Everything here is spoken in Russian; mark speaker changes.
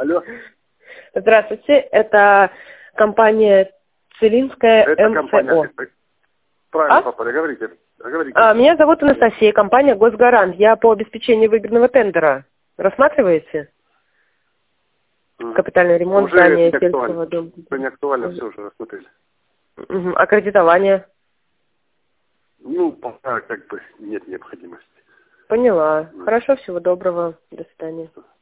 Speaker 1: Алло.
Speaker 2: Здравствуйте, это компания Целинская
Speaker 1: Это
Speaker 2: МФО.
Speaker 1: компания. Правильно попали, говорите.
Speaker 2: Меня зовут Анастасия, компания Госгарант. Я по обеспечению выгодного тендера. Рассматриваете? Капитальный ремонт здания сельского дома.
Speaker 1: Уже не актуально, все уже рассмотрели.
Speaker 2: А кредитование?
Speaker 1: Ну, пока как бы нет необходимости.
Speaker 2: Поняла. Хорошо, всего доброго. До свидания.